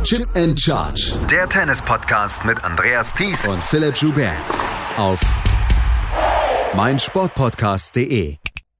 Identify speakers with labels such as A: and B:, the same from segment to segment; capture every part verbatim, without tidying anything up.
A: Chip and Charge.
B: Der Tennis-Podcast mit Andreas Thies
A: und Philipp Joubert. Auf meinsportpodcast punkt de.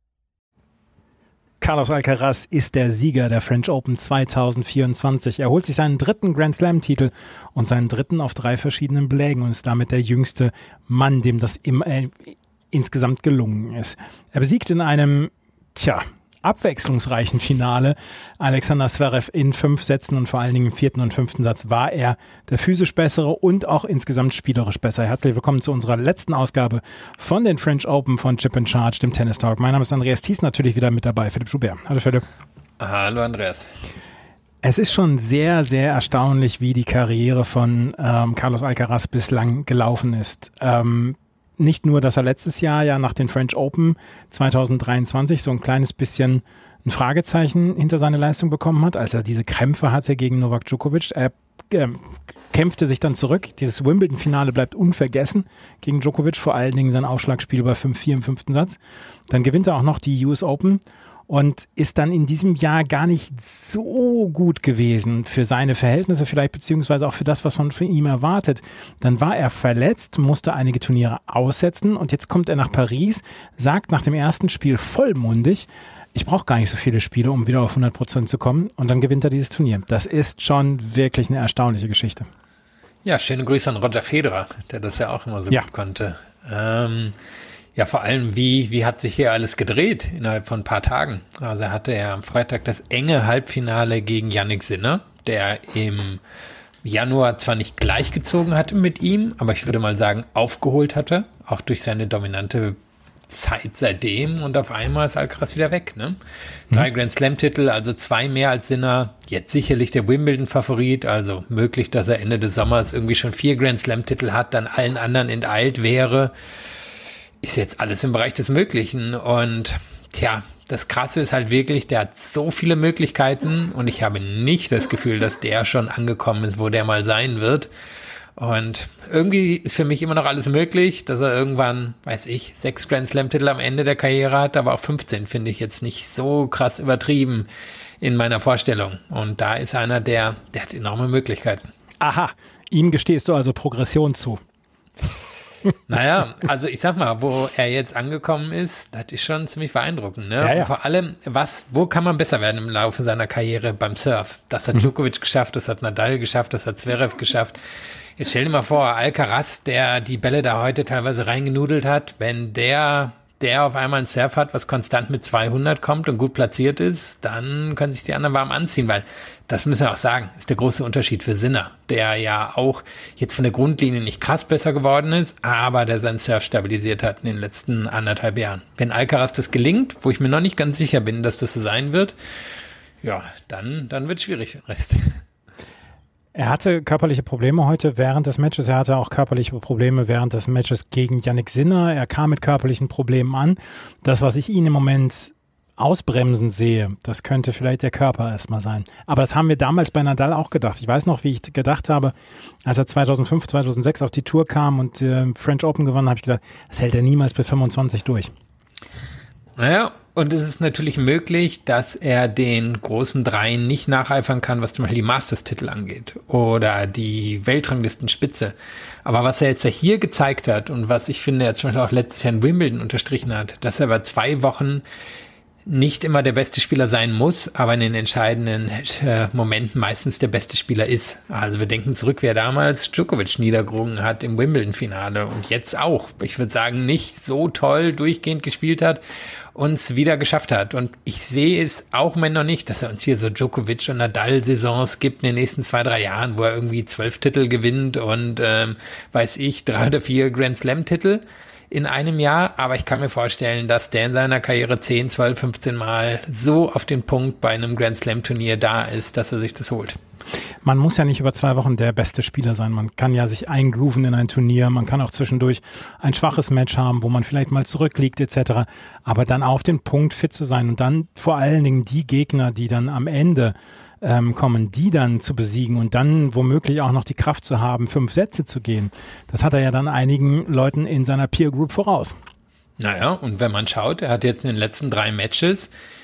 C: Carlos Alcaraz ist der Sieger der French Open zwanzig vierundzwanzig. Er holt sich seinen dritten Grand Slam-Titel und seinen dritten auf drei verschiedenen Belägen und ist damit der jüngste Mann, dem das im, äh, insgesamt gelungen ist. Er besiegt in einem, tja, abwechslungsreichen Finale Alexander Zverev in fünf Sätzen und vor allen Dingen im vierten und fünften Satz war er der physisch bessere und auch insgesamt spielerisch besser. Herzlich willkommen zu unserer letzten Ausgabe von den French Open von Chip and Charge, dem Tennis Talk. Mein Name ist Andreas Thies, natürlich wieder mit dabei, Philipp Joubert. Hallo Philipp.
D: Hallo Andreas.
C: Es ist schon sehr, sehr erstaunlich, wie die Karriere von ähm, Carlos Alcaraz bislang gelaufen ist. Ähm, Nicht nur, dass er letztes Jahr ja nach den French Open zwanzig dreiundzwanzig so ein kleines bisschen ein Fragezeichen hinter seine Leistung bekommen hat, als er diese Krämpfe hatte gegen Novak Djokovic. Er äh, kämpfte sich dann zurück. Dieses Wimbledon-Finale bleibt unvergessen gegen Djokovic, vor allen Dingen sein Aufschlagspiel bei fünf vier im fünften Satz. Dann gewinnt er auch noch die U S Open und ist dann in diesem Jahr gar nicht so gut gewesen für seine Verhältnisse vielleicht, beziehungsweise auch für das, was man von ihm erwartet. Dann war er verletzt, musste einige Turniere aussetzen und jetzt kommt er nach Paris, sagt nach dem ersten Spiel vollmundig, ich brauche gar nicht so viele Spiele, um wieder auf hundert Prozent zu kommen, und dann gewinnt er dieses Turnier. Das ist schon wirklich eine erstaunliche Geschichte.
D: Ja, schöne Grüße an Roger Federer, der das ja auch immer so
C: ja.
D: gut konnte. Ähm, Ja, vor allem, wie, wie hat sich hier alles gedreht innerhalb von ein paar Tagen? Also er hatte ja am Freitag das enge Halbfinale gegen Jannik Sinner, der im Januar zwar nicht gleichgezogen hatte mit ihm, aber ich würde mal sagen, aufgeholt hatte, auch durch seine dominante Zeit seitdem, und auf einmal ist Alcaraz wieder weg, ne? Drei mhm. Grand Slam-Titel, also zwei mehr als Sinner, jetzt sicherlich der Wimbledon-Favorit, also möglich, dass er Ende des Sommers irgendwie schon vier Grand Slam-Titel hat, dann allen anderen enteilt wäre. Ist jetzt alles im Bereich des Möglichen, und tja, das Krasse ist halt wirklich, der hat so viele Möglichkeiten und ich habe nicht das Gefühl, dass der schon angekommen ist, wo der mal sein wird, und irgendwie ist für mich immer noch alles möglich, dass er irgendwann, weiß ich, sechs Grand Slam Titel am Ende der Karriere hat, aber auch fünfzehn finde ich jetzt nicht so krass übertrieben in meiner Vorstellung, und da ist einer, der, der hat enorme Möglichkeiten.
C: Aha, ihm gestehst du also Progression zu.
D: Naja, also ich sag mal, wo er jetzt angekommen ist, das ist schon ziemlich beeindruckend, ne?
C: Ja, ja.
D: Und vor allem, was, wo kann man besser werden im Laufe seiner Karriere beim Surf? Das hat mhm. Djokovic geschafft, das hat Nadal geschafft, das hat Zverev geschafft. Jetzt stell dir mal vor, Alcaraz, der die Bälle da heute teilweise reingenudelt hat, wenn der, der auf einmal einen Surf hat, was konstant mit zweihundert kommt und gut platziert ist, dann können sich die anderen warm anziehen, weil das müssen wir auch sagen, ist der große Unterschied für Sinner, der ja auch jetzt von der Grundlinie nicht krass besser geworden ist, aber der seinen Surf stabilisiert hat in den letzten anderthalb Jahren. Wenn Alcaraz das gelingt, wo ich mir noch nicht ganz sicher bin, dass das so sein wird, ja, dann, dann wird es schwierig für den Rest.
C: Er hatte körperliche Probleme heute während des Matches. Er hatte auch körperliche Probleme während des Matches gegen Jannik Sinner. Er kam mit körperlichen Problemen an. Das, was ich ihn im Moment ausbremsen sehe, das könnte vielleicht der Körper erstmal sein. Aber das haben wir damals bei Nadal auch gedacht. Ich weiß noch, wie ich gedacht habe, als er zweitausendfünf, zweitausendsechs auf die Tour kam und äh, French Open gewonnen, habe ich gedacht, das hält er niemals bis fünfundzwanzig durch.
D: Naja, und es ist natürlich möglich, dass er den großen Dreien nicht nacheifern kann, was zum Beispiel die Masters-Titel angeht oder die Weltranglistenspitze. Aber was er jetzt ja hier gezeigt hat und was ich finde, er zum Beispiel auch letztes Jahr in Wimbledon unterstrichen hat, dass er bei zwei Wochen nicht immer der beste Spieler sein muss, aber in den entscheidenden äh, Momenten meistens der beste Spieler ist. Also wir denken zurück, wer damals Djokovic niedergerungen hat im Wimbledon-Finale und jetzt auch, ich würde sagen, nicht so toll durchgehend gespielt hat, uns wieder geschafft hat. Und ich sehe es auch im Moment noch nicht, dass er uns hier so Djokovic- und Nadal-Saisons gibt in den nächsten zwei, drei Jahren, wo er irgendwie zwölf Titel gewinnt und, ähm, weiß ich, drei oder vier Grand Slam-Titel in einem Jahr, aber ich kann mir vorstellen, dass der in seiner Karriere zehn, zwölf, fünfzehn Mal so auf den Punkt bei einem Grand Slam Turnier da ist, dass er sich das holt.
C: Man muss ja nicht über zwei Wochen der beste Spieler sein. Man kann ja sich eingrooven in ein Turnier. Man kann auch zwischendurch ein schwaches Match haben, wo man vielleicht mal zurückliegt et cetera. Aber dann auf den Punkt fit zu sein und dann vor allen Dingen die Gegner, die dann am Ende ähm, kommen, die dann zu besiegen und dann womöglich auch noch die Kraft zu haben, fünf Sätze zu gehen. Das hat er ja dann einigen Leuten in seiner Peer Group voraus.
D: Naja, und wenn man schaut, er hat jetzt in den letzten drei Matches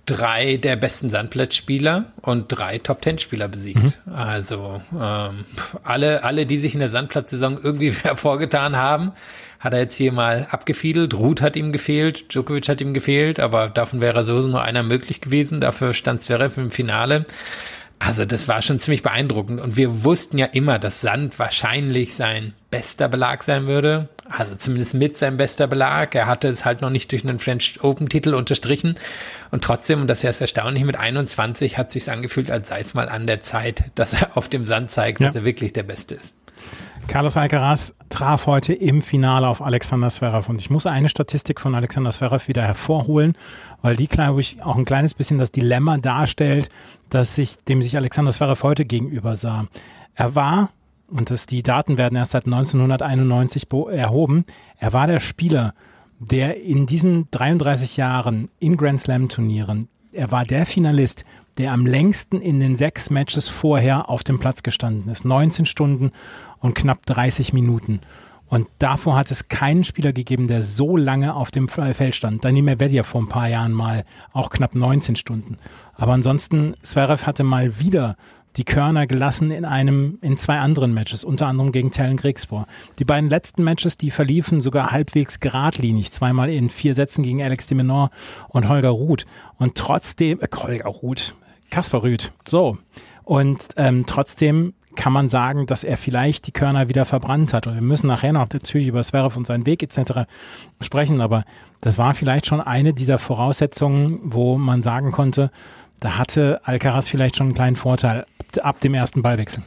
D: drei der besten Sandplatzspieler und drei Top-Ten-Spieler besiegt. Mhm. Also ähm, alle, alle, die sich in der Sandplatzsaison irgendwie hervorgetan haben, hat er jetzt hier mal abgefiedelt. Ruud hat ihm gefehlt, Djokovic hat ihm gefehlt, aber davon wäre sowieso nur einer möglich gewesen. Dafür stand Zverev im Finale. Also das war schon ziemlich beeindruckend. Und wir wussten ja immer, dass Sand wahrscheinlich sein bester Belag sein würde. Also zumindest mit seinem bester Belag. Er hatte es halt noch nicht durch einen French Open-Titel unterstrichen. Und trotzdem, und das ist erstaunlich, mit einundzwanzig hat es sich angefühlt, als sei es mal an der Zeit, dass er auf dem Sand zeigt, ja, dass er wirklich der Beste ist.
C: Carlos Alcaraz traf heute im Finale auf Alexander Zverev und ich muss eine Statistik von Alexander Zverev wieder hervorholen, weil die, glaube ich, auch ein kleines bisschen das Dilemma darstellt, dass sich, dem sich Alexander Zverev heute gegenüber sah. Er war, und das, die Daten werden erst seit neunzehnhunderteinundneunzig erhoben, er war der Spieler, der in diesen dreiunddreißig Jahren in Grand Slam Turnieren, er war der Finalist, der am längsten in den sechs Matches vorher auf dem Platz gestanden ist. neunzehn Stunden und knapp dreißig Minuten. Und davor hat es keinen Spieler gegeben, der so lange auf dem Feld stand. Daniil Medvedev vor ein paar Jahren mal, auch knapp neunzehn Stunden. Aber ansonsten, Zverev hatte mal wieder die Körner gelassen in einem, in zwei anderen Matches, unter anderem gegen Tellen Griekspoor. Die beiden letzten Matches, die verliefen sogar halbwegs geradlinig, zweimal in vier Sätzen gegen Alex de Minaur und Holger Ruud. Und trotzdem, äh, Holger Ruud, Kaspar Ruud, so. Und ähm, trotzdem kann man sagen, dass er vielleicht die Körner wieder verbrannt hat. Und wir müssen nachher noch natürlich über Zverev und seinen Weg et cetera sprechen, aber das war vielleicht schon eine dieser Voraussetzungen, wo man sagen konnte, da hatte Alcaraz vielleicht schon einen kleinen Vorteil ab dem ersten Ballwechsel.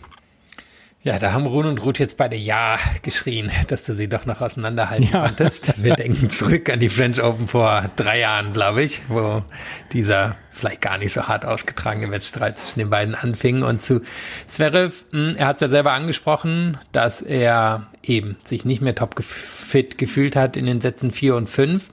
D: Ja, da haben Rune und Ruud jetzt beide Ja geschrien, dass du sie doch noch auseinanderhalten
C: ja.
D: konntest. Wir denken zurück an die French Open vor drei Jahren, glaube ich, wo dieser vielleicht gar nicht so hart ausgetragene Wettstreit zwischen den beiden anfing. Und zu Zverev, er hat es ja selber angesprochen, dass er eben sich nicht mehr topfit gefühlt hat in den Sätzen vier und fünf.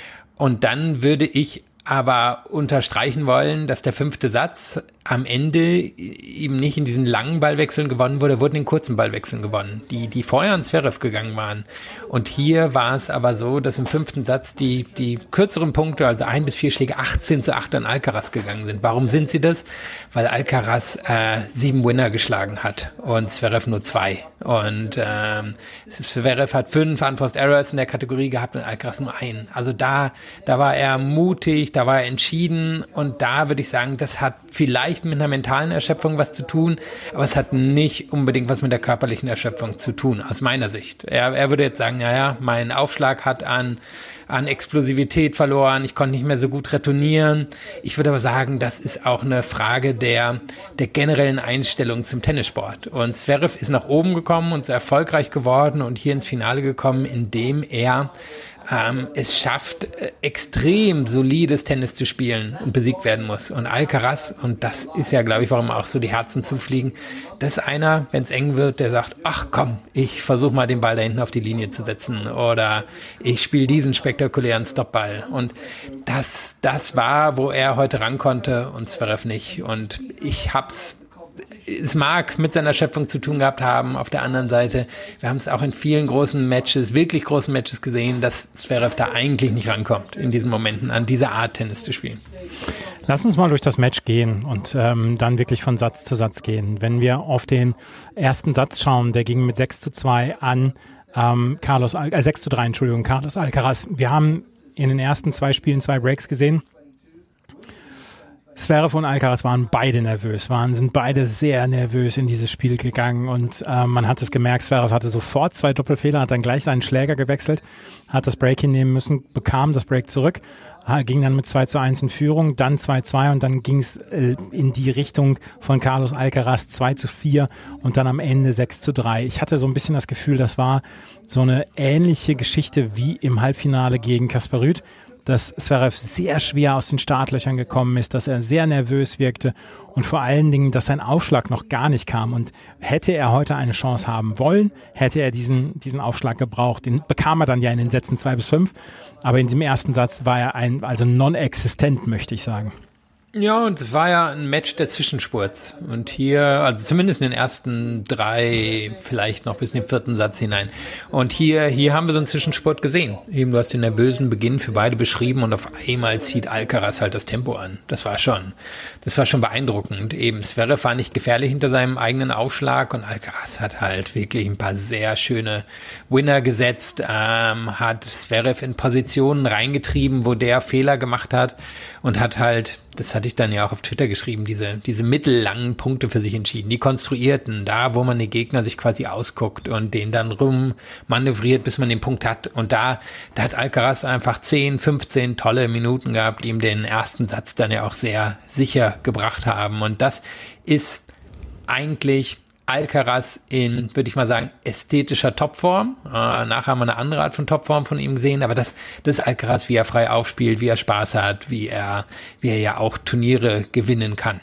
D: Und dann würde ich aber unterstreichen wollen, dass der fünfte Satz am Ende eben nicht in diesen langen Ballwechseln gewonnen wurde, wurden in kurzen Ballwechseln gewonnen, die, die vorher an Zverev gegangen waren. Und hier war es aber so, dass im fünften Satz die, die kürzeren Punkte, also ein bis vier Schläge, achtzehn zu acht an Alcaraz gegangen sind. Warum sind sie das? Weil Alcaraz äh, sieben Winner geschlagen hat und Zverev nur zwei. Und ähm, Zverev hat fünf Unforced Errors in der Kategorie gehabt und Alcaraz nur einen. Also da, da war er mutig, da war er entschieden und da würde ich sagen, das hat vielleicht mit einer mentalen Erschöpfung was zu tun, aber es hat nicht unbedingt was mit der körperlichen Erschöpfung zu tun, aus meiner Sicht. Er, er würde jetzt sagen, naja, mein Aufschlag hat an, an Explosivität verloren, ich konnte nicht mehr so gut retournieren. Ich würde aber sagen, das ist auch eine Frage der, der generellen Einstellung zum Tennissport. Und Zverev ist nach oben gekommen und sehr erfolgreich geworden und hier ins Finale gekommen, indem er Ähm, es schafft, äh, extrem solides Tennis zu spielen und besiegt werden muss. Und Alcaraz, und das ist ja, glaube ich, warum auch so die Herzen zufliegen, das ist einer, wenn es eng wird, der sagt, ach komm, ich versuche mal den Ball da hinten auf die Linie zu setzen oder ich spiele diesen spektakulären Stoppball. Und das, das war, wo er heute ran konnte und Zverev nicht. Und ich hab's Es mag mit seiner Schöpfung zu tun gehabt haben. Auf der anderen Seite, wir haben es auch in vielen großen Matches, wirklich großen Matches gesehen, dass Zverev da eigentlich nicht rankommt, in diesen Momenten an diese Art Tennis zu spielen.
C: Lass uns mal durch das Match gehen und ähm, dann wirklich von Satz zu Satz gehen. Wenn wir auf den ersten Satz schauen, der ging mit sechs zu zwei an ähm, Carlos, Al- äh, sechs zu drei, Entschuldigung, Carlos Alcaraz. Wir haben in den ersten zwei Spielen zwei Breaks gesehen. Zverev und Alcaraz waren beide nervös, waren, sind beide sehr nervös in dieses Spiel gegangen und äh, man hat es gemerkt, Zverev hatte sofort zwei Doppelfehler, hat dann gleich seinen Schläger gewechselt, hat das Break hinnehmen müssen, bekam das Break zurück, ging dann mit zwei zu eins in Führung, dann zwei zu zwei und dann ging es äh, in die Richtung von Carlos Alcaraz zwei zu vier und dann am Ende sechs zu drei. Ich hatte so ein bisschen das Gefühl, das war so eine ähnliche Geschichte wie im Halbfinale gegen Kaspar Ruud, dass Zverev sehr schwer aus den Startlöchern gekommen ist, dass er sehr nervös wirkte und vor allen Dingen, dass sein Aufschlag noch gar nicht kam. Und hätte er heute eine Chance haben wollen, hätte er diesen, diesen Aufschlag gebraucht. Den bekam er dann ja in den Sätzen zwei bis fünf, aber in diesem ersten Satz war er ein, also non-existent, möchte ich sagen.
D: Ja, und es war ja ein Match der Zwischenspurts. Und hier, also zumindest in den ersten drei, vielleicht noch bis in den vierten Satz hinein. Und hier, hier haben wir so einen Zwischenspurt gesehen. Eben, du hast den nervösen Beginn für beide beschrieben und auf einmal zieht Alcaraz halt das Tempo an. Das war schon, das war schon beeindruckend. Eben, Zverev war nicht gefährlich hinter seinem eigenen Aufschlag und Alcaraz hat halt wirklich ein paar sehr schöne Winner gesetzt, ähm, hat Zverev in Positionen reingetrieben, wo der Fehler gemacht hat und hat halt, das hatte ich dann ja auch auf Twitter geschrieben, diese, diese mittellangen Punkte für sich entschieden, die konstruierten, da wo man den Gegner sich quasi ausguckt und den dann rum manövriert, bis man den Punkt hat. Und da, da hat Alcaraz einfach zehn, fünfzehn tolle Minuten gehabt, die ihm den ersten Satz dann ja auch sehr sicher gebracht haben. Und das ist eigentlich Alcaraz in, würde ich mal sagen, ästhetischer Topform. Äh, nachher haben wir eine andere Art von Topform von ihm gesehen, aber das, das ist Alcaraz, wie er frei aufspielt, wie er Spaß hat, wie er, wie er ja auch Turniere gewinnen kann.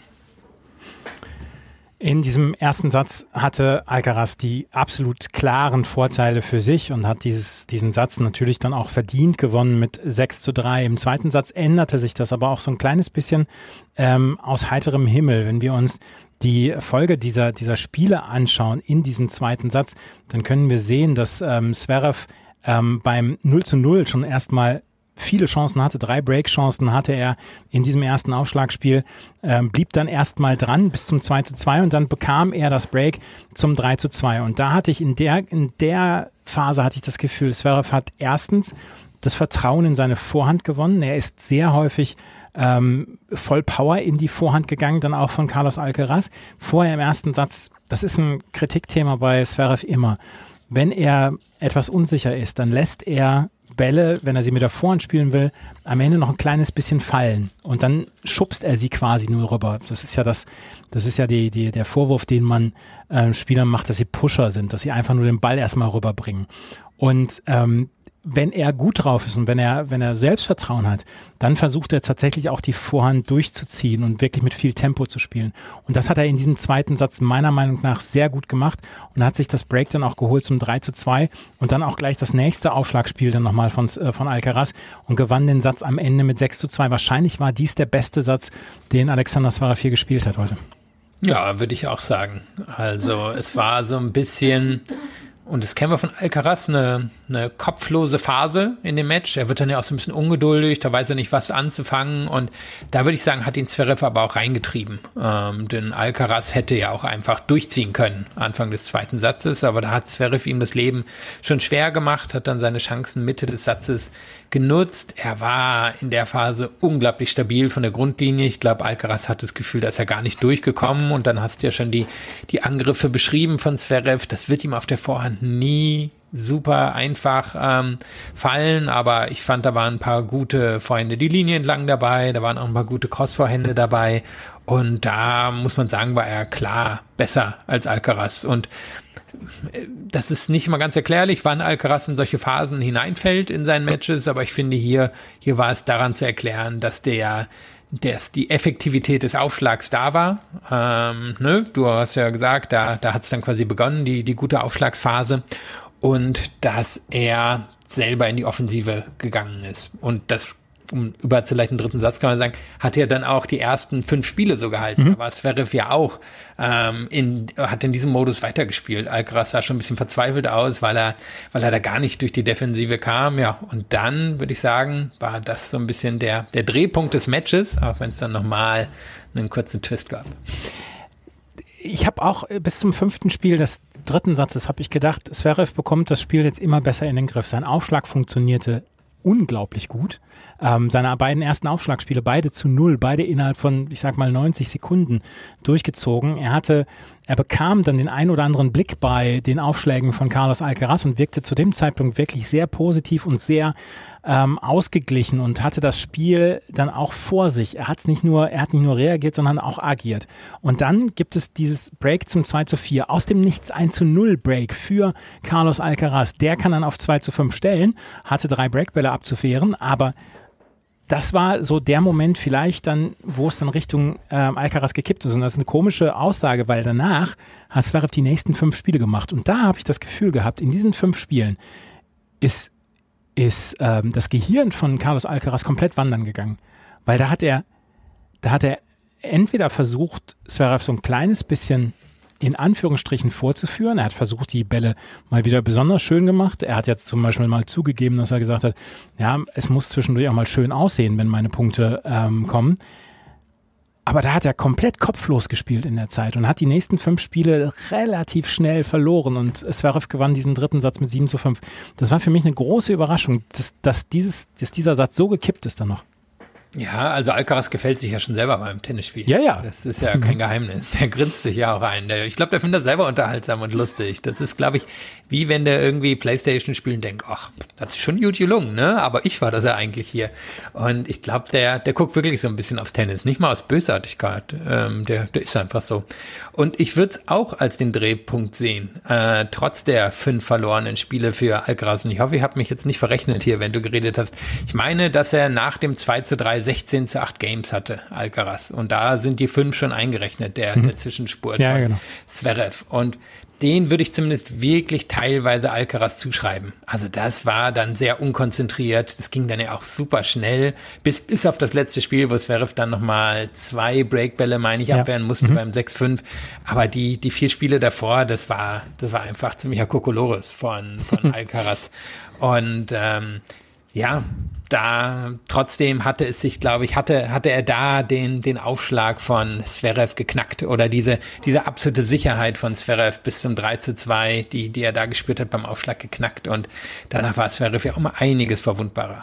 C: In diesem ersten Satz hatte Alcaraz die absolut klaren Vorteile für sich und hat dieses, diesen Satz natürlich dann auch verdient gewonnen mit sechs zu drei. Im zweiten Satz änderte sich das aber auch so ein kleines bisschen ähm, aus heiterem Himmel. Wenn wir uns die Folge dieser, dieser Spiele anschauen in diesem zweiten Satz, dann können wir sehen, dass ähm, Zverev ähm, beim null zu null schon erstmal viele Chancen hatte, drei Break-Chancen hatte er in diesem ersten Aufschlagspiel, ähm, blieb dann erstmal dran bis zum zwei zu zwei und dann bekam er das Break zum drei zu zwei. Und da hatte ich in der, in der Phase hatte ich das Gefühl, Zverev hat erstens das Vertrauen in seine Vorhand gewonnen. Er ist sehr häufig ähm, voll Power in die Vorhand gegangen, dann auch von Carlos Alcaraz. Vorher im ersten Satz, das ist ein Kritikthema bei Zverev immer, wenn er etwas unsicher ist, dann lässt er Bälle, wenn er sie mit der Vorhand spielen will, am Ende noch ein kleines bisschen fallen und dann schubst er sie quasi nur rüber. Das ist ja das, das ist ja die, die, der Vorwurf, den man äh, Spielern macht, dass sie Pusher sind, dass sie einfach nur den Ball erstmal rüberbringen. Und ähm, wenn er gut drauf ist und wenn er, wenn er Selbstvertrauen hat, dann versucht er tatsächlich auch die Vorhand durchzuziehen und wirklich mit viel Tempo zu spielen. Und das hat er in diesem zweiten Satz meiner Meinung nach sehr gut gemacht und hat sich das Break dann auch geholt zum drei zu zwei und dann auch gleich das nächste Aufschlagspiel dann nochmal von, äh, von Alcaraz und gewann den Satz am Ende mit sechs zu zwei. Wahrscheinlich war dies der beste Satz, den Alexander Zverev hier gespielt hat heute.
D: Ja, würde ich auch sagen. Also es war so ein bisschen... Und das kennen wir von Alcaraz, eine, eine kopflose Phase in dem Match. Er wird dann ja auch so ein bisschen ungeduldig, da weiß er nicht, was anzufangen. Und da würde ich sagen, hat ihn Zverev aber auch reingetrieben. Ähm, denn Alcaraz hätte ja auch einfach durchziehen können, Anfang des zweiten Satzes. Aber da hat Zverev ihm das Leben schon schwer gemacht, hat dann seine Chancen Mitte des Satzes genutzt. Er war in der Phase unglaublich stabil von der Grundlinie. Ich glaube, Alcaraz hat das Gefühl, da ist er gar nicht durchgekommen. Und dann hast du ja schon die, die Angriffe beschrieben von Zverev. Das wird ihm auf der Vorhand nie super einfach ähm, fallen, aber ich fand, da waren ein paar gute Vorhände die Linie entlang dabei, da waren auch ein paar gute Crossvorhände dabei und da muss man sagen, war er klar besser als Alcaraz und das ist nicht immer ganz erklärlich, wann Alcaraz in solche Phasen hineinfällt in seinen Matches, aber ich finde, hier, hier war es daran zu erklären, dass der dass die Effektivität des Aufschlags da war. Ähm, ne? Du hast ja gesagt, da, da hat es dann quasi begonnen, die, die gute Aufschlagsphase. Und dass er selber in die Offensive gegangen ist. Und das, um überzuleiten, den dritten Satz kann man sagen, hat er dann auch die ersten fünf Spiele so gehalten. Mhm. Da war Zverev ja auch, ähm, in, hat in diesem Modus weitergespielt. Alcaraz sah schon ein bisschen verzweifelt aus, weil er, weil er da gar nicht durch die Defensive kam. Ja, und dann, würde ich sagen, war das so ein bisschen der, der Drehpunkt des Matches, auch wenn es dann nochmal einen kurzen Twist gab.
C: Ich habe auch bis zum fünften Spiel des dritten Satzes habe ich gedacht, Zverev bekommt das Spiel jetzt immer besser in den Griff. Sein Aufschlag funktionierte unglaublich gut. Ähm, seine beiden ersten Aufschlagspiele, beide zu null, beide innerhalb von, ich sag mal, neunzig Sekunden durchgezogen. Er hatte, er bekam dann den ein oder anderen Blick bei den Aufschlägen von Carlos Alcaraz und wirkte zu dem Zeitpunkt wirklich sehr positiv und sehr ähm, ausgeglichen und hatte das Spiel dann auch vor sich. Er hat's nicht nur, er hat nicht nur reagiert, sondern auch agiert. Und dann gibt es dieses Break zum zwei zu vier. Aus dem Nichts ein zu null Break für Carlos Alcaraz. Der kann dann auf zwei zu fünf stellen, hatte drei Breakbälle abzuwehren, aber das war so der Moment vielleicht dann, wo es dann Richtung ähm, Alcaraz gekippt ist. Und das ist eine komische Aussage, weil danach hat Zverev die nächsten fünf Spiele gemacht. Und da habe ich das Gefühl gehabt, in diesen fünf Spielen ist, ist ähm, das Gehirn von Carlos Alcaraz komplett wandern gegangen. Weil da hat er da hat er entweder versucht, Zverev so ein kleines bisschen in Anführungsstrichen vorzuführen. Er hat versucht, die Bälle mal wieder besonders schön gemacht. Er hat jetzt zum Beispiel mal zugegeben, dass er gesagt hat, ja, es muss zwischendurch auch mal schön aussehen, wenn meine Punkte ähm, kommen. Aber da hat er komplett kopflos gespielt in der Zeit und hat die nächsten fünf Spiele relativ schnell verloren und Zverev gewann diesen dritten Satz mit sieben zu fünf. Das war für mich eine große Überraschung, dass, dass, dieses, dass dieser Satz so gekippt ist dann noch.
D: Ja, also Alcaraz gefällt sich ja schon selber beim Tennisspiel.
C: Ja, ja.
D: Das ist ja kein Geheimnis. Der grinst sich ja auch ein. Der, ich glaube, der findet das selber unterhaltsam und lustig. Das ist, glaube ich, wie wenn der irgendwie Playstation spielt und denkt, ach, das ist schon gut gelungen, ne? Aber ich war das ja eigentlich hier. Und ich glaube, der, der guckt wirklich so ein bisschen aufs Tennis. Nicht mal aus Bösartigkeit. Ähm, der, der ist einfach so. Und ich würde es auch als den Drehpunkt sehen. Äh, trotz der fünf verlorenen Spiele für Alcaraz. Und ich hoffe, ich habe mich jetzt nicht verrechnet hier, wenn du geredet hast. Ich meine, dass er nach dem zwei zu drei sechzehn zu acht Games hatte, Alcaraz. Und da sind die fünf schon eingerechnet, der, mhm. der Zwischenspurt
C: ja,
D: von
C: genau.
D: Zverev. Und den würde ich zumindest wirklich teilweise Alcaraz zuschreiben. Also das war dann sehr unkonzentriert. Das ging dann ja auch super schnell. Bis, bis auf das letzte Spiel, wo Zverev dann nochmal zwei Breakbälle, meine ich, ja. abwehren musste mhm. beim sechs fünf. Aber die, die vier Spiele davor, das war, das war einfach ziemlicher Kokolores von, von Alcaraz. Und, ähm, ja, da trotzdem hatte es sich, glaube ich, hatte hatte er da den den Aufschlag von Zverev geknackt oder diese diese absolute Sicherheit von Zverev bis zum drei zu zwei, die die er da gespürt hat beim Aufschlag geknackt und danach war Zverev ja auch mal einiges verwundbarer.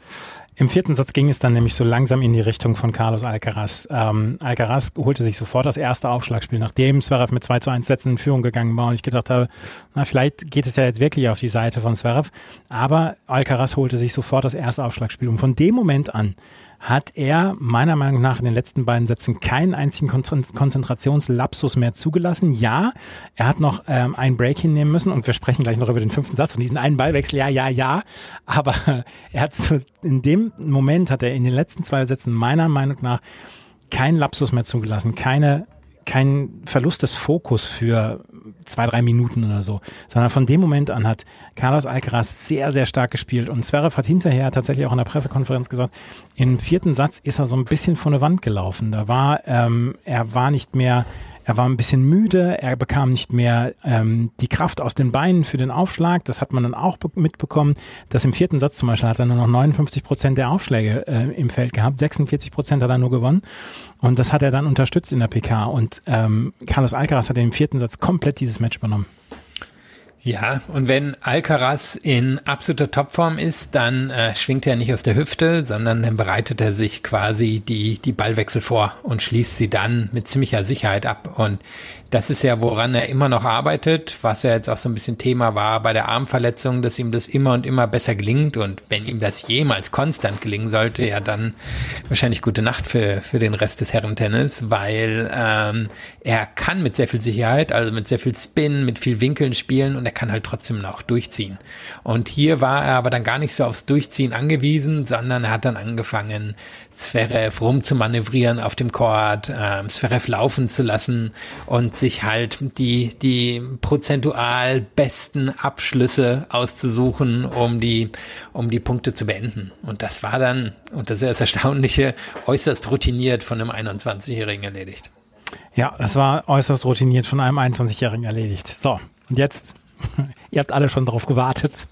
C: Im vierten Satz ging es dann nämlich so langsam in die Richtung von Carlos Alcaraz. Ähm, Alcaraz holte sich sofort das erste Aufschlagspiel, nachdem Zverev mit zwei zu eins Sätzen in Führung gegangen war und ich gedacht habe, na vielleicht geht es ja jetzt wirklich auf die Seite von Zverev, aber Alcaraz holte sich sofort das erste Aufschlagspiel und von dem Moment an hat er meiner Meinung nach in den letzten beiden Sätzen keinen einzigen Konzentrationslapsus mehr zugelassen. Ja, er hat noch ähm, einen Break hinnehmen müssen und wir sprechen gleich noch über den fünften Satz und diesen einen Ballwechsel, ja, ja, ja, aber er hat so, in dem Moment hat er in den letzten zwei Sätzen meiner Meinung nach keinen Lapsus mehr zugelassen, keine kein Verlust des Fokus für zwei, drei Minuten oder so, sondern von dem Moment an hat Carlos Alcaraz sehr, sehr stark gespielt und Zverev hat hinterher tatsächlich auch in der Pressekonferenz gesagt, im vierten Satz ist er so ein bisschen vor eine Wand gelaufen. Da war, ähm, er war nicht mehr, er war ein bisschen müde, er bekam nicht mehr ähm, die Kraft aus den Beinen für den Aufschlag. Das hat man dann auch be- mitbekommen, dass im vierten Satz zum Beispiel hat er nur noch neunundfünfzig Prozent der Aufschläge äh, im Feld gehabt, sechsundvierzig Prozent hat er nur gewonnen und das hat er dann unterstützt in der P K und ähm, Carlos Alcaraz hat im vierten Satz komplett dieses Match übernommen.
D: Ja, und wenn Alcaraz in absoluter Topform ist, dann äh, schwingt er nicht aus der Hüfte, sondern dann bereitet er sich quasi die die Ballwechsel vor und schließt sie dann mit ziemlicher Sicherheit ab. Und das ist ja, woran er immer noch arbeitet, was ja jetzt auch so ein bisschen Thema war bei der Armverletzung, dass ihm das immer und immer besser gelingt. Und wenn ihm das jemals konstant gelingen sollte, ja dann wahrscheinlich gute Nacht für für den Rest des Herrentennis, weil ähm, er kann mit sehr viel Sicherheit, also mit sehr viel Spin, mit viel Winkeln spielen und er kann halt trotzdem noch durchziehen. Und hier war er aber dann gar nicht so aufs Durchziehen angewiesen, sondern er hat dann angefangen, Zverev rumzumanövrieren auf dem Court, ähm, Zverev laufen zu lassen und sich halt die die prozentual besten Abschlüsse auszusuchen, um die um die Punkte zu beenden. Und das war dann, und das ist das Erstaunliche, äußerst routiniert von einem einundzwanzigjährigen erledigt.
C: Ja, das war äußerst routiniert von einem einundzwanzigjährigen erledigt. So, und jetzt ihr habt alle schon drauf gewartet,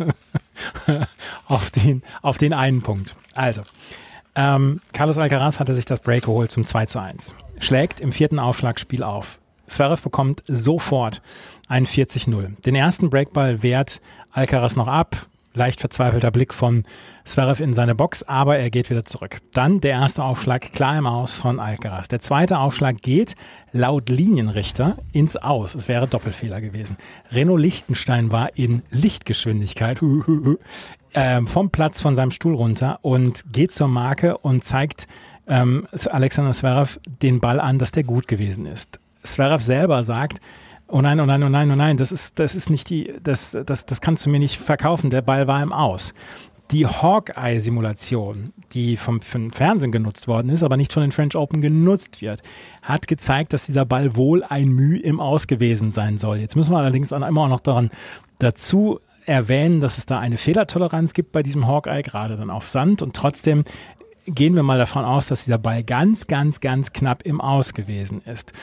C: auf den, auf den einen Punkt. Also, ähm, Carlos Alcaraz hatte sich das Break geholt zum zwei zu eins. Schlägt im vierten Aufschlagspiel auf. Zverev bekommt sofort ein vierzig null. Den ersten Breakball wehrt Alcaraz noch ab. Leicht verzweifelter Blick von Zverev in seine Box, aber er geht wieder zurück. Dann der erste Aufschlag klar im Aus von Alcaraz. Der zweite Aufschlag geht laut Linienrichter ins Aus. Es wäre Doppelfehler gewesen. Renaud Lichtenstein war in Lichtgeschwindigkeit äh, vom Platz von seinem Stuhl runter und geht zur Marke und zeigt ähm, Alexander Zverev den Ball an, dass der gut gewesen ist. Zverev selber sagt, oh nein, oh nein, oh nein, oh nein, das ist, das ist nicht die, das, das, das kannst du mir nicht verkaufen, der Ball war im Aus. Die Hawkeye-Simulation, die vom, vom Fernsehen genutzt worden ist, aber nicht von den French Open genutzt wird, hat gezeigt, dass dieser Ball wohl ein Mühe im Aus gewesen sein soll. Jetzt müssen wir allerdings immer auch noch daran dazu erwähnen, dass es da eine Fehlertoleranz gibt bei diesem Hawkeye, gerade dann auf Sand und trotzdem gehen wir mal davon aus, dass dieser Ball ganz, ganz, ganz knapp im Aus gewesen ist.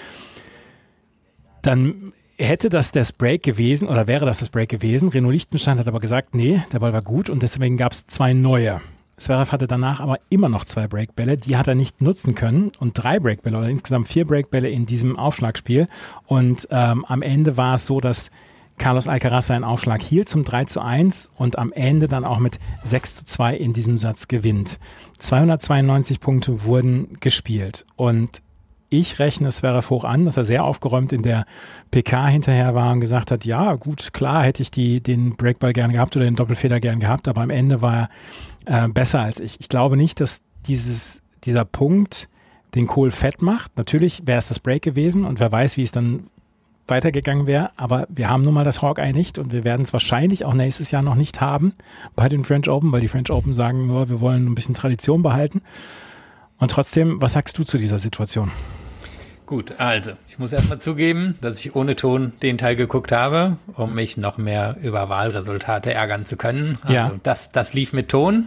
C: Dann hätte das das Break gewesen oder wäre das das Break gewesen. Renaud Lichtenstein hat aber gesagt, nee, der Ball war gut und deswegen gab es zwei neue. Zverev hatte danach aber immer noch zwei Breakbälle, die hat er nicht nutzen können und drei Breakbälle oder insgesamt vier Breakbälle in diesem Aufschlagspiel und ähm, am Ende war es so, dass Carlos Alcaraz seinen Aufschlag hielt zum drei zu eins und am Ende dann auch mit sechs zu zwei in diesem Satz gewinnt. zweihundertzweiundneunzig Punkte wurden gespielt und ich rechne Zverev hoch an, dass er sehr aufgeräumt in der P K hinterher war und gesagt hat, ja gut, klar hätte ich die, den Breakball gern gehabt oder den Doppelfeder gern gehabt, aber am Ende war er äh, besser als ich. Ich glaube nicht, dass dieses, dieser Punkt den Kohl fett macht. Natürlich wäre es das Break gewesen und wer weiß, wie es dann weitergegangen wäre, aber wir haben nun mal das Hawkeye nicht und wir werden es wahrscheinlich auch nächstes Jahr noch nicht haben bei den French Open, weil die French Open sagen nur, wir wollen ein bisschen Tradition behalten. Und trotzdem, was sagst du zu dieser Situation?
D: Gut, also ich muss erstmal zugeben, dass ich ohne Ton den Teil geguckt habe, um mich noch mehr über Wahlresultate ärgern zu können. Also
C: ja.
D: das, das lief mit Ton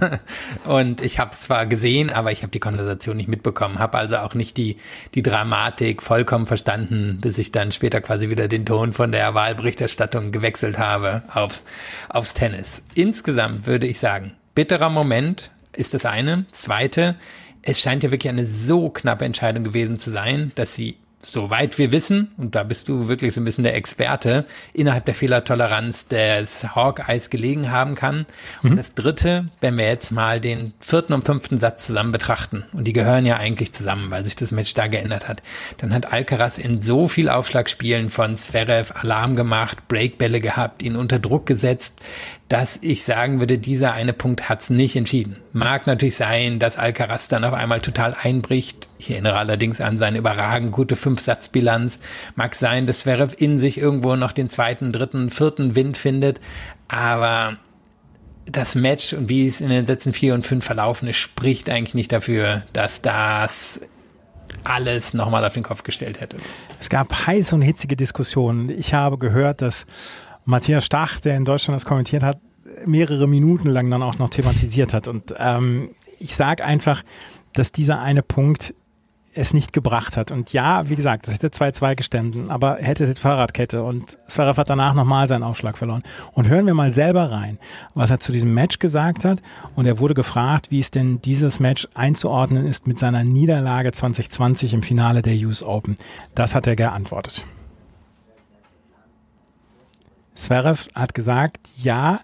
D: und ich habe es zwar gesehen, aber ich habe die Konversation nicht mitbekommen, habe also auch nicht die, die Dramatik vollkommen verstanden, bis ich dann später quasi wieder den Ton von der Wahlberichterstattung gewechselt habe aufs, aufs Tennis. Insgesamt würde ich sagen, bitterer Moment ist das eine. Zweite, es scheint ja wirklich eine so knappe Entscheidung gewesen zu sein, dass sie, soweit wir wissen, und da bist du wirklich so ein bisschen der Experte, innerhalb der Fehlertoleranz des Hawkeyes gelegen haben kann. Mhm. Und das Dritte, wenn wir jetzt mal den vierten und fünften Satz zusammen betrachten, und die gehören ja eigentlich zusammen, weil sich das Match da geändert hat, dann hat Alcaraz in so viel Aufschlagspielen von Zverev Alarm gemacht, Breakbälle gehabt, ihn unter Druck gesetzt, dass ich sagen würde, dieser eine Punkt hat's nicht entschieden. Mag natürlich sein, dass Alcaraz dann auf einmal total einbricht. Ich erinnere allerdings an seine überragend gute Fünf-Satz-Bilanz. Mag sein, dass Zverev in sich irgendwo noch den zweiten, dritten, vierten Wind findet. Aber das Match und wie es in den Sätzen vier und fünf verlaufen ist, spricht eigentlich nicht dafür, dass das alles nochmal auf den Kopf gestellt hätte.
C: Es gab heiße und hitzige Diskussionen. Ich habe gehört, dass Matthias Stach, der in Deutschland das kommentiert hat, mehrere Minuten lang dann auch noch thematisiert hat. Und ähm, ich sage einfach, dass dieser eine Punkt es nicht gebracht hat. Und ja, wie gesagt, das hätte zwei zwei gestanden, aber hätte die Fahrradkette und Zverev hat danach nochmal seinen Aufschlag verloren. Und hören wir mal selber rein, was er zu diesem Match gesagt hat. Und er wurde gefragt, wie es denn dieses Match einzuordnen ist mit seiner Niederlage zwanzig zwanzig im Finale der U S Open. Das hat er geantwortet. Zverev hat gesagt, ja,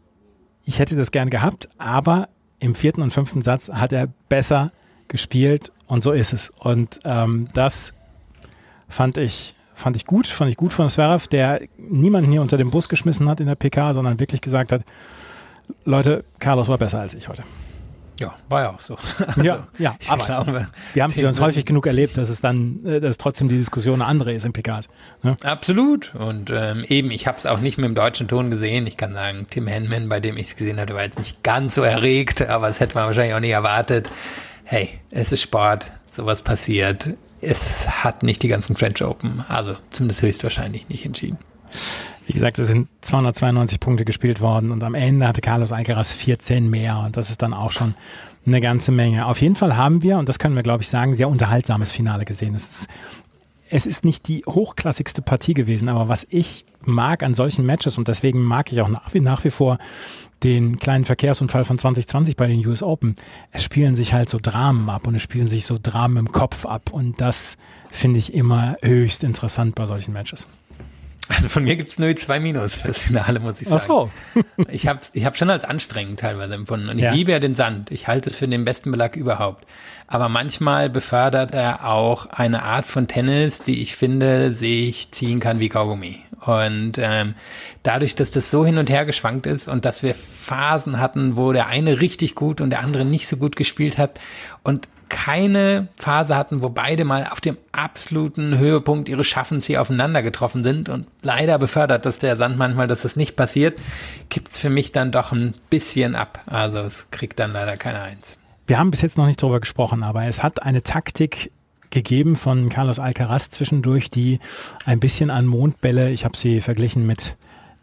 C: ich hätte das gern gehabt, aber im vierten und fünften Satz hat er besser gespielt und so ist es. Und ähm, das fand ich, fand ich gut, fand ich gut von Zverev, der niemanden hier unter den Bus geschmissen hat in der P K, sondern wirklich gesagt hat, Leute, Carlos war besser als ich heute.
D: Ja, war ja auch so. Also,
C: ja, ja, aber glaube, wir haben es uns häufig genug erlebt, dass es dann, dass trotzdem die Diskussion eine andere ist in P Ks. Ne?
D: Absolut. Und ähm, eben, ich habe es auch nicht mit dem deutschen Ton gesehen. Ich kann sagen, Tim Henman, bei dem ich es gesehen hatte, war jetzt nicht ganz so erregt, aber das hätte man wahrscheinlich auch nicht erwartet. Hey, es ist Sport, sowas passiert. Es hat nicht die ganzen French Open, also zumindest höchstwahrscheinlich nicht entschieden.
C: Wie gesagt, es sind zweihundertzweiundneunzig Punkte gespielt worden und am Ende hatte Carlos Alcaraz vierzehn mehr und das ist dann auch schon eine ganze Menge. Auf jeden Fall haben wir, und das können wir glaube ich sagen, sehr unterhaltsames Finale gesehen. Es ist, es ist nicht die hochklassigste Partie gewesen, aber was ich mag an solchen Matches und deswegen mag ich auch nach wie, nach wie vor den kleinen Verkehrsunfall von zwanzig zwanzig bei den U S Open. Es spielen sich halt so Dramen ab und es spielen sich so Dramen im Kopf ab und das finde ich immer höchst interessant bei solchen Matches.
D: Also von mir gibt es nur zwei Minus für das Finale, muss ich sagen.
C: Ach so.
D: ich habe ich hab schon als anstrengend teilweise empfunden. Und ich
C: ja.
D: liebe ja den Sand. Ich halte es für den besten Belag überhaupt. Aber manchmal befördert er auch eine Art von Tennis, die ich finde, sich ziehen kann wie Kaugummi. Und ähm, dadurch, dass das so hin und her geschwankt ist und dass wir Phasen hatten, wo der eine richtig gut und der andere nicht so gut gespielt hat und keine Phase hatten, wo beide mal auf dem absoluten Höhepunkt ihres Schaffens hier aufeinander getroffen sind und leider befördert, dass der Sand manchmal, dass das nicht passiert, gibt's für mich dann doch ein bisschen ab. Also es kriegt dann leider keine Eins.
C: Wir haben bis jetzt noch nicht darüber gesprochen, aber es hat eine Taktik gegeben von Carlos Alcaraz zwischendurch, die ein bisschen an Mondbälle, ich habe sie verglichen mit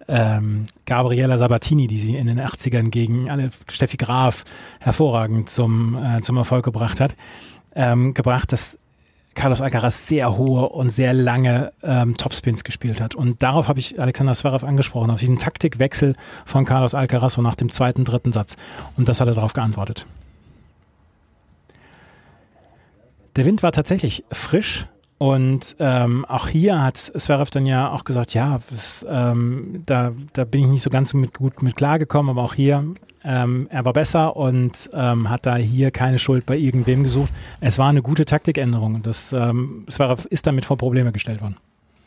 C: ähm, Gabriela Sabatini, die sie in den achtzigern gegen alle Steffi Graf hervorragend zum, äh, zum Erfolg gebracht hat, ähm, gebracht, dass Carlos Alcaraz sehr hohe und sehr lange ähm, Topspins gespielt hat. Und darauf habe ich Alexander Zverev angesprochen, auf diesen Taktikwechsel von Carlos Alcaraz so nach dem zweiten, dritten Satz. Und das hat er darauf geantwortet. Der Wind war tatsächlich frisch. Und ähm, auch hier hat Zverev dann ja auch gesagt, ja, das, ähm, da, da bin ich nicht so ganz mit, gut mit klargekommen, aber auch hier, ähm, er war besser und ähm, hat da hier keine Schuld bei irgendwem gesucht. Es war eine gute Taktikänderung und das, ähm, Zverev ist damit vor Probleme gestellt worden.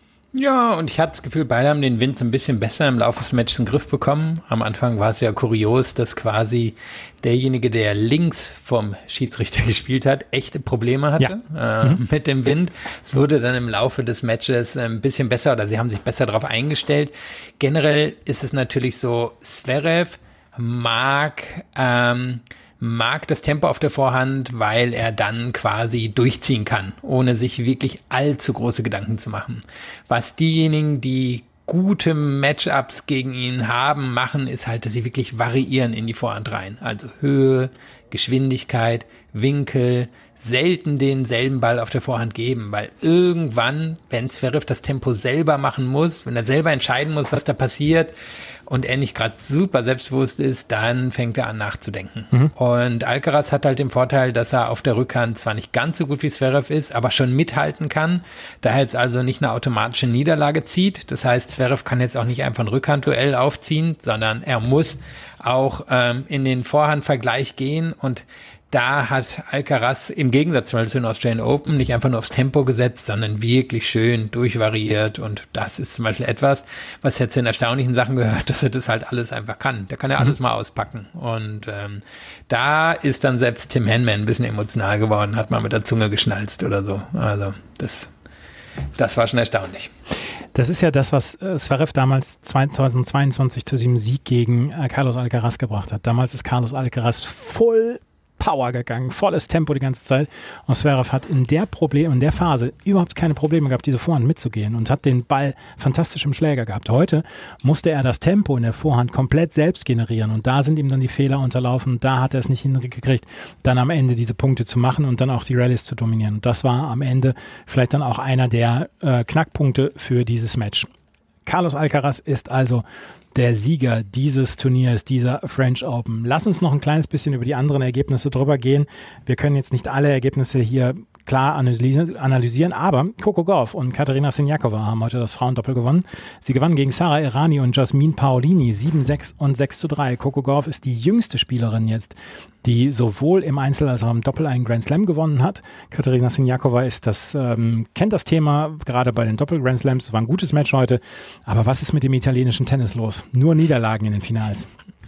D: Ja, und ich hatte das Gefühl, beide haben den Wind so ein bisschen besser im Laufe des Matches in den Griff bekommen. Am Anfang war es ja kurios, dass quasi derjenige, der links vom Schiedsrichter gespielt hat, echte Probleme hatte ja. äh, mhm. mit dem Wind. Es wurde dann im Laufe des Matches ein bisschen besser oder sie haben sich besser darauf eingestellt. Generell ist es natürlich so, Zverev mag... Ähm, mag das Tempo auf der Vorhand, weil er dann quasi durchziehen kann, ohne sich wirklich allzu große Gedanken zu machen. Was diejenigen, die gute Matchups gegen ihn haben, machen, ist halt, dass sie wirklich variieren in die Vorhand rein. Also Höhe, Geschwindigkeit, Winkel, selten denselben Ball auf der Vorhand geben, weil irgendwann, wenn Zverev das Tempo selber machen muss, wenn er selber entscheiden muss, was da passiert und er nicht gerade super selbstbewusst ist, dann fängt er an nachzudenken. Mhm. Und Alcaraz hat halt den Vorteil, dass er auf der Rückhand zwar nicht ganz so gut wie Zverev ist, aber schon mithalten kann, da er jetzt also nicht eine automatische Niederlage zieht. Das heißt, Zverev kann jetzt auch nicht einfach ein Rückhandduell aufziehen, sondern er muss auch ähm, in den Vorhandvergleich gehen und da hat Alcaraz im Gegensatz zu den Australian Open nicht einfach nur aufs Tempo gesetzt, sondern wirklich schön durchvariiert. Und das ist zum Beispiel etwas, was jetzt zu den erstaunlichen Sachen gehört, dass er das halt alles einfach kann. Der kann ja alles mhm. mal auspacken. Und ähm, da ist dann selbst Tim Henman ein bisschen emotional geworden, hat mal mit der Zunge geschnalzt oder so. Also das, das war schon erstaunlich.
C: Das ist ja das, was äh, Zverev damals zweitausendzweiundzwanzig zu diesem Sieg gegen äh, Carlos Alcaraz gebracht hat. Damals ist Carlos Alcaraz voll Power gegangen, volles Tempo die ganze Zeit. Und Zverev hat in der Problem, in der Phase überhaupt keine Probleme gehabt, diese Vorhand mitzugehen und hat den Ball fantastisch im Schläger gehabt. Heute musste er das Tempo in der Vorhand komplett selbst generieren und da sind ihm dann die Fehler unterlaufen und da hat er es nicht hingekriegt, dann am Ende diese Punkte zu machen und dann auch die Rallyes zu dominieren. Und das war am Ende vielleicht dann auch einer der äh, Knackpunkte für dieses Match. Carlos Alcaraz ist also der Sieger dieses Turniers, dieser French Open. Lass uns noch ein kleines bisschen über die anderen Ergebnisse drüber gehen. Wir können jetzt nicht alle Ergebnisse hier klar analysieren, aber Coco Gauff und Katerina Siniakova haben heute das Frauendoppel gewonnen. Sie gewannen gegen Sara Errani und Jasmine Paolini sieben sechs und sechs zu drei. Coco Gauff ist die jüngste Spielerin jetzt, die sowohl im Einzel als auch im Doppel einen Grand Slam gewonnen hat. Katerina Siniakova ist das, ähm, kennt das Thema, gerade bei den Doppel-Grand Slams. War ein gutes Match heute. Aber was ist mit dem italienischen Tennis los? Nur Niederlagen in den Finals.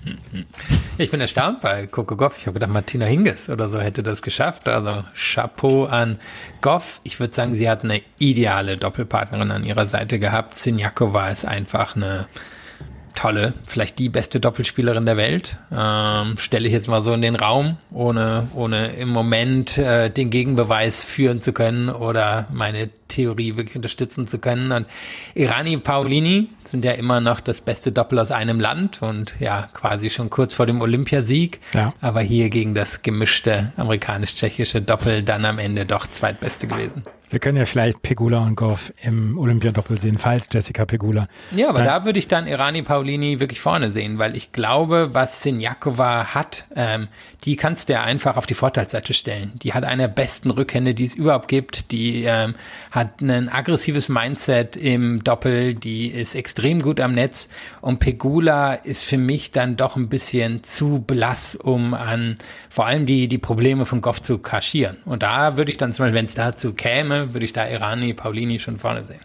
D: Ich bin erstaunt bei Coco Gauff. Ich habe gedacht, Martina Hingis oder so hätte das geschafft. Also Chapeau an Gauff. Ich würde sagen, sie hat eine ideale Doppelpartnerin an ihrer Seite gehabt. Siniakova ist einfach eine tolle, vielleicht die beste Doppelspielerin der Welt. Ähm, stelle ich jetzt mal so in den Raum, ohne, ohne im Moment äh, den Gegenbeweis führen zu können oder meine Theorie wirklich unterstützen zu können. Und Errani und Paolini sind ja immer noch das beste Doppel aus einem Land und ja, quasi schon kurz vor dem Olympiasieg. Ja. Aber hier gegen das gemischte amerikanisch-tschechische Doppel dann am Ende doch zweitbeste gewesen.
C: Wir können ja vielleicht Pegula und Gauff im Olympiadoppel sehen, falls Jessica Pegula.
D: Ja, aber dann, da würde ich dann Errani Paolini wirklich vorne sehen, weil ich glaube, was Siniakova hat, ähm, die kannst du ja einfach auf die Vorteilsseite stellen. Die hat eine der besten Rückhände, die es überhaupt gibt. Die ähm, hat ein aggressives Mindset im Doppel, die ist extrem gut am Netz. Und Pegula ist für mich dann doch ein bisschen zu blass, um an vor allem die, die Probleme von Gauff zu kaschieren. Und da würde ich dann zum Beispiel, wenn es dazu käme, würde ich da Errani, Paolini schon vorne sehen.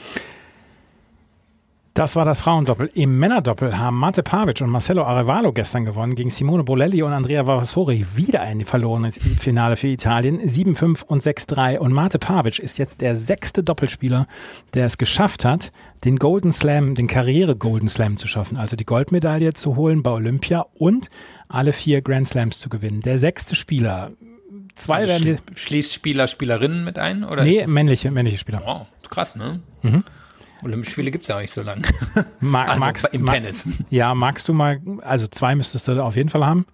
C: Das war das Frauendoppel. Im Männerdoppel haben Mate Pavic und Marcelo Arevalo gestern gewonnen gegen Simone Bolelli und Andrea Vavasori. Wieder ein verlorenes Finale für Italien. sieben fünf und sechs drei. Und Mate Pavic ist jetzt der sechste Doppelspieler, der es geschafft hat, den Golden Slam, den Karriere-Golden Slam zu schaffen. Also die Goldmedaille zu holen bei Olympia und alle vier Grand Slams zu gewinnen. Der sechste Spieler. Zwei
D: also
C: werden
D: schließt Spieler, Spielerinnen mit ein? Oder
C: nee, männliche, männliche Spieler.
D: Oh, krass, ne?
C: Mhm.
D: Olympische Spiele gibt es ja auch nicht so lange.
C: Mag,
D: also
C: magst,
D: im
C: mag,
D: Tennis.
C: Ja, magst du mal, also zwei müsstest du auf jeden Fall haben.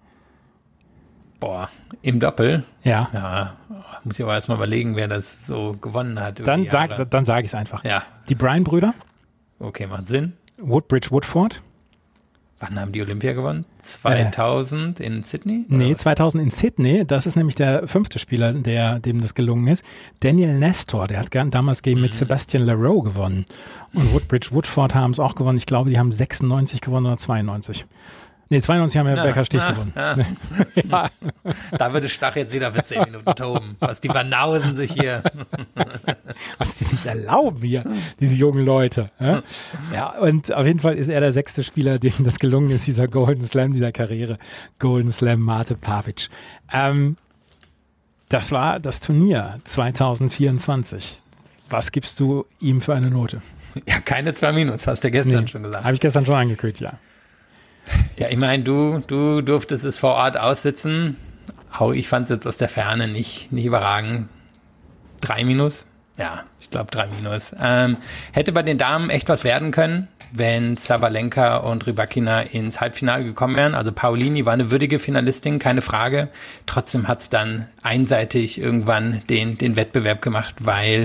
D: Boah, im Doppel?
C: Ja.
D: Ja, muss ich aber erstmal überlegen, wer das so gewonnen hat. über
C: Dann
D: die
C: sag,
D: Jahre.
C: dann sage ich es einfach.
D: Ja,
C: Die Bryan-Brüder,
D: okay, macht Sinn.
C: Woodbridge Woodford.
D: Wann haben die Olympia gewonnen? zweitausend äh, in Sydney? Oder
C: Nee,
D: was?
C: zweitausend in Sydney. Das ist nämlich der fünfte Spieler, der dem das gelungen ist. Daniel Nestor, der hat gern, damals gegen
D: Mhm.
C: mit Sebastian Leroux gewonnen. Und Woodbridge Woodford haben es auch gewonnen. Ich glaube, die haben sechsundneunzig gewonnen oder zweiundneunzig. Nee, zweiundneunzig haben ja
D: Ja,
C: Becker Stich
D: ja,
C: gewonnen.
D: ja.
C: Ja.
D: Da würde Stach jetzt wieder für zehn Minuten toben, was die Banausen sich hier.
C: Was die sich erlauben hier, diese jungen Leute. Ja? Ja, und auf jeden Fall ist er der sechste Spieler, dem das gelungen ist, dieser Golden Slam dieser Karriere. Golden Slam Mate Pavic. Ähm, das war das Turnier zwanzig vierundzwanzig. Was gibst du ihm für eine Note?
D: Ja, keine zwei Minus, hast du gestern schon gesagt.
C: Habe ich gestern schon angekündigt, ja.
D: Ja, ich meine, du, du durftest es vor Ort aussitzen. Auch ich fand es jetzt aus der Ferne nicht, nicht überragend. Drei Minus? Ja, ich glaube drei Minus. Ähm, hätte bei den Damen echt was werden können, wenn Sabalenka und Rybakina ins Halbfinale gekommen wären. Also Paolini war eine würdige Finalistin, keine Frage. Trotzdem hat es dann einseitig irgendwann den, den Wettbewerb gemacht, weil,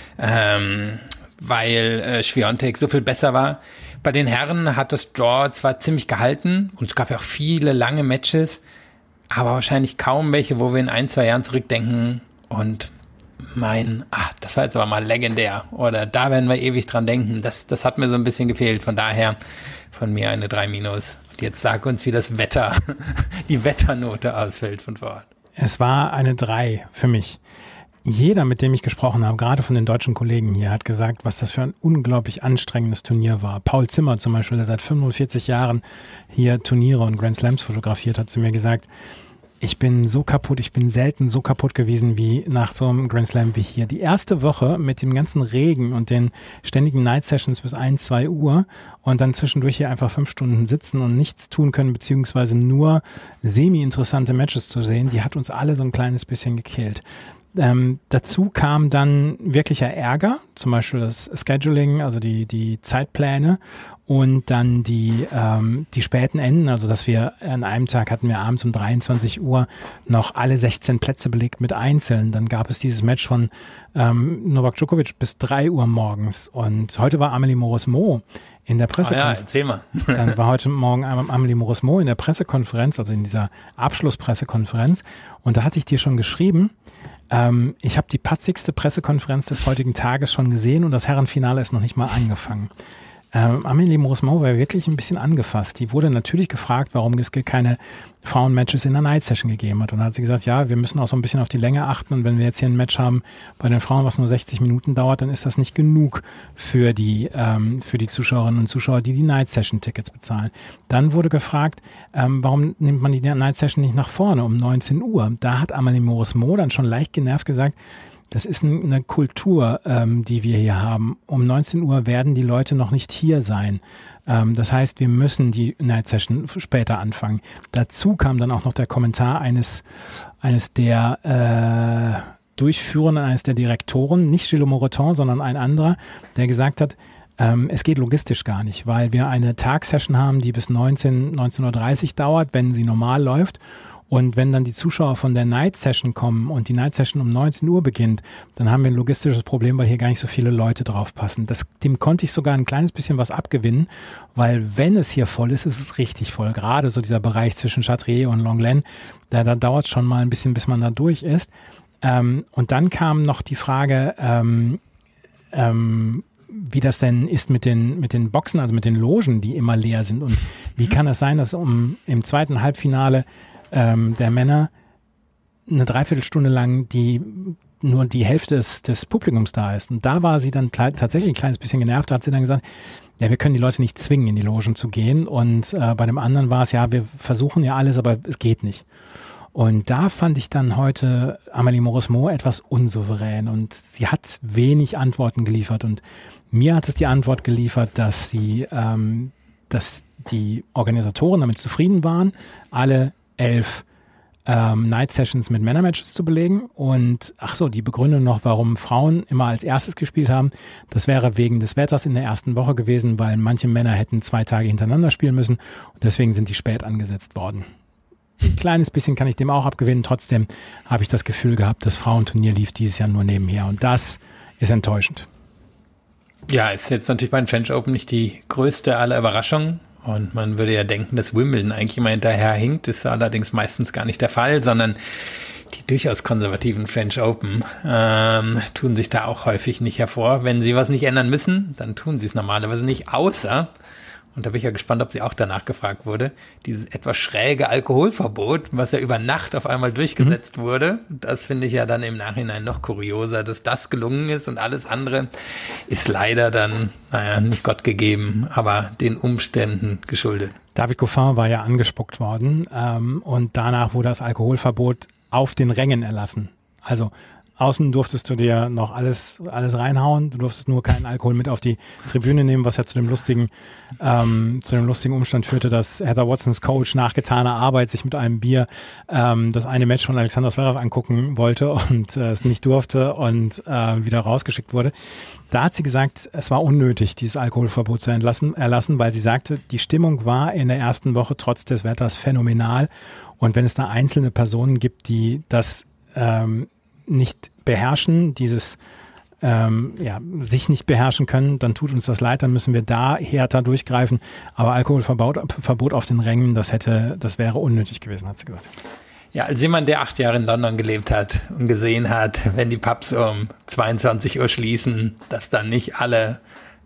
D: ähm, weil äh, Świątek so viel besser war. Bei den Herren hat das Draw zwar ziemlich gehalten und es gab ja auch viele lange Matches, aber wahrscheinlich kaum welche, wo wir in ein, zwei Jahren zurückdenken und meinen, ah, das war jetzt aber mal legendär oder da werden wir ewig dran denken. Das, das hat mir so ein bisschen gefehlt. Von daher von mir eine drei Minus. Und jetzt sag uns, wie das Wetter, die Wetternote ausfällt von vor Ort.
C: Es war eine drei für mich. Jeder, mit dem ich gesprochen habe, gerade von den deutschen Kollegen hier, hat gesagt, was das für ein unglaublich anstrengendes Turnier war. Paul Zimmer zum Beispiel, der seit fünfundvierzig Jahren hier Turniere und Grand Slams fotografiert, hat zu mir gesagt, ich bin so kaputt, ich bin selten so kaputt gewesen wie nach so einem Grand Slam wie hier. Die erste Woche mit dem ganzen Regen und den ständigen Night Sessions bis eins, zwei Uhr und dann zwischendurch hier einfach fünf Stunden sitzen und nichts tun können, beziehungsweise nur semi-interessante Matches zu sehen, die hat uns alle so ein kleines bisschen gekillt. Ähm, dazu kam dann wirklicher Ärger, zum Beispiel das Scheduling, also die die Zeitpläne und dann die ähm, die späten Enden, also dass wir an einem Tag hatten wir abends um dreiundzwanzig Uhr noch alle sechzehn Plätze belegt mit Einzeln. Dann gab es dieses Match von ähm, Novak Djokovic bis drei Uhr morgens und heute war Amelie Mauresmo in der Pressekonferenz.
D: Ah ja, erzähl mal.
C: Dann war heute Morgen Amelie Mauresmo in der Pressekonferenz, also in dieser Abschlusspressekonferenz und da hatte ich dir schon geschrieben, Ähm, ich habe die patzigste Pressekonferenz des heutigen Tages schon gesehen und das Herrenfinale ist noch nicht mal angefangen. Ähm, Amelie Mauresmo war wirklich ein bisschen angefasst. Die wurde natürlich gefragt, warum es keine Frauenmatches in der Night Session gegeben hat. Und da hat sie gesagt, ja, wir müssen auch so ein bisschen auf die Länge achten. Und wenn wir jetzt hier ein Match haben bei den Frauen, was nur sechzig Minuten dauert, dann ist das nicht genug für die ähm, für die Zuschauerinnen und Zuschauer, die die Night Session Tickets bezahlen. Dann wurde gefragt, ähm, warum nimmt man die Night Session nicht nach vorne um neunzehn Uhr? Da hat Amelie Mauresmo dann schon leicht genervt gesagt, das ist eine Kultur, ähm, die wir hier haben. Um neunzehn Uhr werden die Leute noch nicht hier sein. Ähm, das heißt, wir müssen die Night Session später anfangen. Dazu kam dann auch noch der Kommentar eines eines der äh, Durchführenden, eines der Direktoren, nicht Gilles Moreton, sondern ein anderer, der gesagt hat, ähm, es geht logistisch gar nicht, weil wir eine Tagsession haben, die bis neunzehn, neunzehn Uhr dreißig dauert, wenn sie normal läuft. Und wenn dann die Zuschauer von der Night Session kommen und die Night Session um neunzehn Uhr beginnt, dann haben wir ein logistisches Problem, weil hier gar nicht so viele Leute drauf passen. Das, dem konnte ich sogar ein kleines bisschen was abgewinnen, weil wenn es hier voll ist, ist es richtig voll. Gerade so dieser Bereich zwischen Châtrier und Longlen, da, da dauert es schon mal ein bisschen, bis man da durch ist. Ähm, und dann kam noch die Frage, ähm, ähm, wie das denn ist mit den mit den Boxen, also mit den Logen, die immer leer sind. Und wie kann es sein, dass um im zweiten Halbfinale ähm, der Männer eine Dreiviertelstunde lang die nur die Hälfte des, des Publikums da ist. Und da war sie dann kle- tatsächlich ein kleines bisschen genervt. Da hat sie dann gesagt, ja, wir können die Leute nicht zwingen, in die Logen zu gehen. Und äh, bei dem anderen war es, ja, wir versuchen ja alles, aber es geht nicht. Und da fand ich dann heute Amelie Mauresmo etwas unsouverän und sie hat wenig Antworten geliefert. Und mir hat es die Antwort geliefert, dass sie, ähm, dass die Organisatoren damit zufrieden waren, alle elf ähm, Night Sessions mit Männermatches zu belegen. Und ach so, die Begründung noch, warum Frauen immer als erstes gespielt haben, das wäre wegen des Wetters in der ersten Woche gewesen, weil manche Männer hätten zwei Tage hintereinander spielen müssen und deswegen sind die spät angesetzt worden. Ein kleines bisschen kann ich dem auch abgewinnen. Trotzdem habe ich das Gefühl gehabt, das Frauenturnier lief dieses Jahr nur nebenher und das ist enttäuschend.
D: Ja, ist jetzt natürlich beim French Open nicht die größte aller Überraschungen. Und man würde ja denken, dass Wimbledon eigentlich immer hinterher hinkt. Ist allerdings meistens gar nicht der Fall, sondern die durchaus konservativen French Open ähm, tun sich da auch häufig nicht hervor. Wenn sie was nicht ändern müssen, dann tun sie es normalerweise nicht, außer, und da bin ich ja gespannt, ob sie auch danach gefragt wurde, dieses etwas schräge Alkoholverbot, was ja über Nacht auf einmal durchgesetzt mhm. wurde. Das finde ich ja dann im Nachhinein noch kurioser, dass das gelungen ist und alles andere ist leider dann, naja, nicht Gott gegeben, aber den Umständen geschuldet.
C: David Goffin war ja angespuckt worden ähm, und danach wurde das Alkoholverbot auf den Rängen erlassen. Also außen durftest du dir noch alles alles reinhauen, du durftest nur keinen Alkohol mit auf die Tribüne nehmen, was ja zu dem lustigen ähm, zu dem lustigen Umstand führte, dass Heather Watsons Coach nach getaner Arbeit sich mit einem Bier ähm, das eine Match von Alexander Zverev angucken wollte und äh, es nicht durfte und äh, wieder rausgeschickt wurde. Da hat sie gesagt, es war unnötig, dieses Alkoholverbot zu entlassen, erlassen, weil sie sagte, die Stimmung war in der ersten Woche trotz des Wetters phänomenal und wenn es da einzelne Personen gibt, die das ähm, nicht beherrschen, dieses ähm, ja, sich nicht beherrschen können, dann tut uns das leid, dann müssen wir da härter durchgreifen. Aber Alkoholverbot Verbot auf den Rängen, das hätte, das wäre unnötig gewesen, hat sie gesagt.
D: Ja, als jemand, der acht Jahre in London gelebt hat und gesehen hat, wenn die Pubs um zweiundzwanzig Uhr schließen, dass dann nicht alle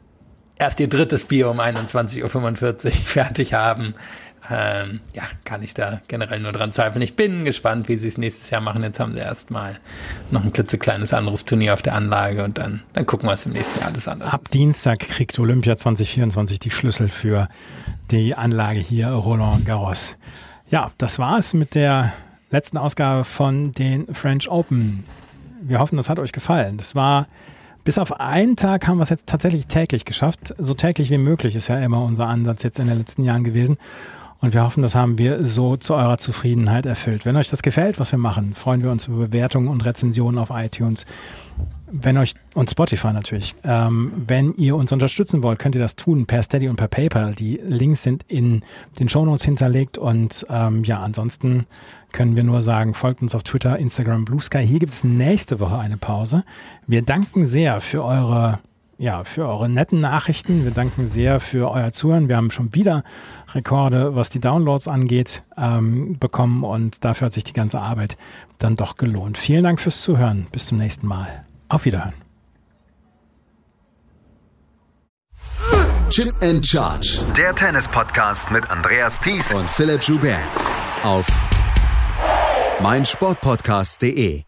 D: erst ihr drittes Bier um einundzwanzig Uhr fünfundvierzig fertig haben, Ähm, ja, kann ich da generell nur dran zweifeln. Ich bin gespannt, wie sie es nächstes Jahr machen. Jetzt haben sie erstmal noch ein klitzekleines anderes Turnier auf der Anlage und dann, dann gucken wir, was im nächsten Jahr alles anders
C: Ab
D: ist.
C: Dienstag kriegt Olympia zwanzig vierundzwanzig die Schlüssel für die Anlage hier, Roland Garros. Ja, das war's mit der letzten Ausgabe von den French Open. Wir hoffen, das hat euch gefallen. Das war bis auf einen Tag haben wir es jetzt tatsächlich täglich geschafft. So täglich wie möglich ist ja immer unser Ansatz jetzt in den letzten Jahren gewesen. Und wir hoffen, das haben wir so zu eurer Zufriedenheit erfüllt. Wenn euch das gefällt, was wir machen, freuen wir uns über Bewertungen und Rezensionen auf iTunes. Wenn euch, und Spotify natürlich, ähm, wenn ihr uns unterstützen wollt, könnt ihr das tun per Steady und per PayPal. Die Links sind in den Shownotes hinterlegt und ähm, ja, ansonsten können wir nur sagen, folgt uns auf Twitter, Instagram, Blue Sky. Hier gibt es nächste Woche eine Pause. Wir danken sehr für eure Ja, für eure netten Nachrichten. Wir danken sehr für euer Zuhören. Wir haben schon wieder Rekorde, was die Downloads angeht, ähm, bekommen und dafür hat sich die ganze Arbeit dann doch gelohnt. Vielen Dank fürs Zuhören. Bis zum nächsten Mal. Auf Wiederhören.
A: Chip and Charge.
B: Der Tennis-Podcast mit Andreas Thies
A: und Philipp Joubert auf meinsportpodcast punkt de.